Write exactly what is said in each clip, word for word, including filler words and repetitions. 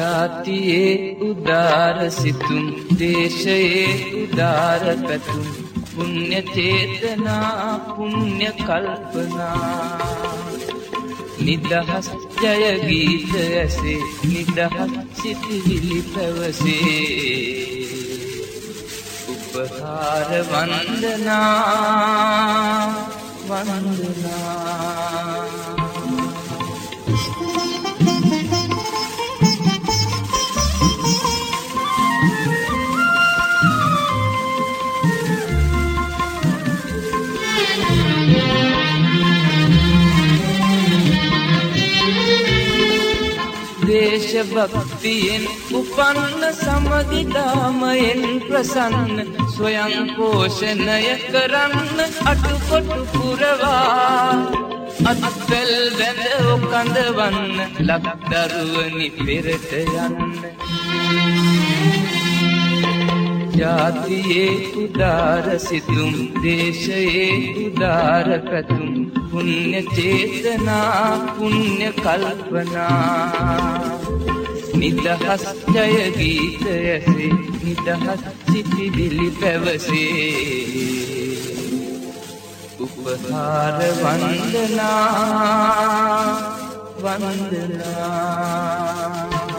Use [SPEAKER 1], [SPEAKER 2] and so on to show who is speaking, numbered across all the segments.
[SPEAKER 1] ජාතියේ උදාර සිතුම් දේශයේ උදාර පැතුම් පුණ්‍ය චේතනා පුණ්‍ය කල්පනා නිදහස් ජය ගීත ඇසේ නිදහස් සිතිවිලි පැවසේ උපහාර වන්දනා වන්දනා දේශභක්තියෙන් උපන්න සමදිදාමයෙන් ප්‍රසන්න ස්වයං පෝෂණය කරන්න අටුකොටු පුරවා අත්වැල් බැඳ ඔකඳවන්න ලක්දරුවනි පෙරට යන්න ජාතියේ උදාර සිතුම් දේශයේ උදාර පැතුම් පුණ්‍ය චේතනා පුණ්‍ය කල්පනා නිදහස් ජය ගීත ඇසේ නිදහස් සිතිවිලි පැවසේ උපහාර වන්දනා වන්දනා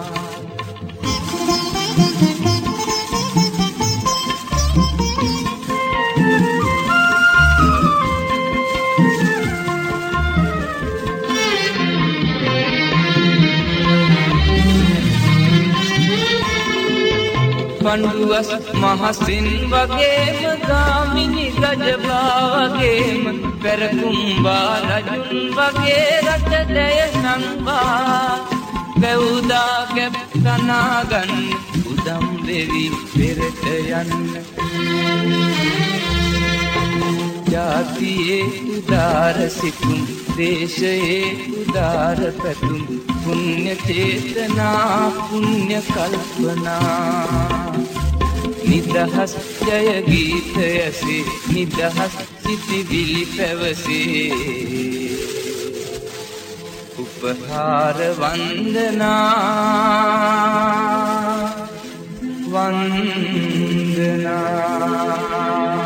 [SPEAKER 1] පණ්ඩුවස් මහසින් වගේම ගාමිණි ගජබා වගේම පෙරකුම්බා රජුන් වගේ රට දැය නංවා වැවුදා කැප් තනාගන්න උදම් වෙවි පෙරට යන්න ජාතියේ උදාර සිතුම් දේශයේ උදාර පැතුම් පුණ්‍ය චේතනා පුණ්‍ය කල්පනා නිදහස් ජය ගීත ඇසේ නිදහස් සිතිවිලි පැවසේ උපහාර වන්දනා වන්දනා